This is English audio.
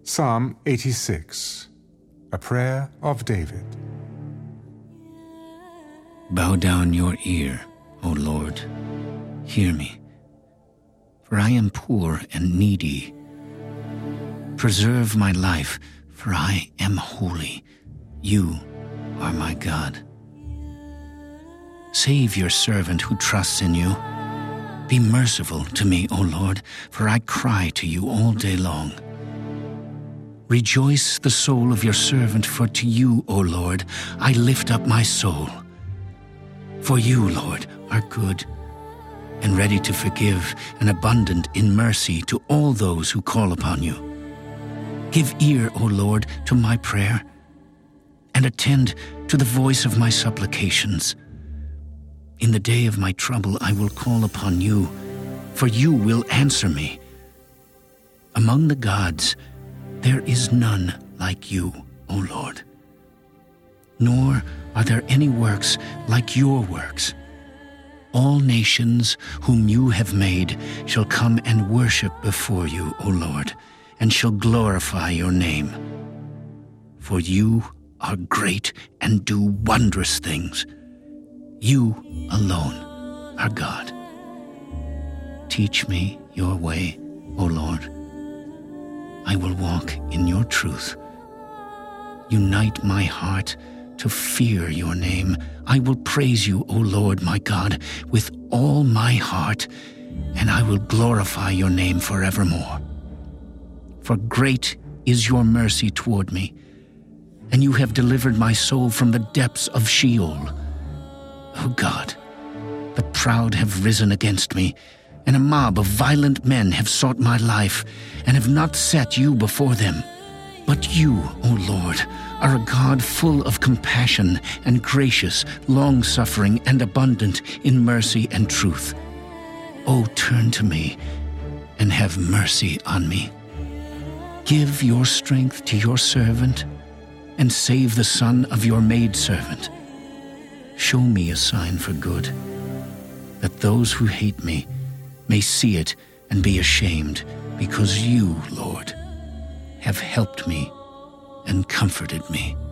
Psalm 86, a prayer of David. Bow down your ear, O Lord, hear me, for I am poor and needy. Preserve my life, for I am holy. You are my God. Save your servant who trusts in you. Be merciful to me, O Lord, for I cry to you all day long. Rejoice the soul of your servant, for to you, O Lord, I lift up my soul. For you, Lord, are good and ready to forgive and abundant in mercy to all those who call upon you. Give ear, O Lord, to my prayer, and attend to the voice of my supplications. In the day of my trouble I will call upon you, for you will answer me. Among the gods there is none like you, O Lord, nor are there any works like your works. All nations whom you have made shall come and worship before you, O Lord, and shall glorify your name. For you are great and do wondrous things. You alone are God. Teach me your way, O Lord. I will walk in your truth. Unite my heart to fear your name. I will praise you, O Lord my God, with all my heart, and I will glorify your name forevermore. For great is your mercy toward me, and you have delivered my soul from the depths of Sheol. O God, the proud have risen against me, and a mob of violent men have sought my life, and have not set you before them. But you, O Lord, are a God full of compassion and gracious, long-suffering, and abundant in mercy and truth. O turn to me and have mercy on me. Give your strength to your servant, and save the son of your maidservant. Show me a sign for good, that those who hate me may see it and be ashamed, because you, Lord, have helped me and comforted me.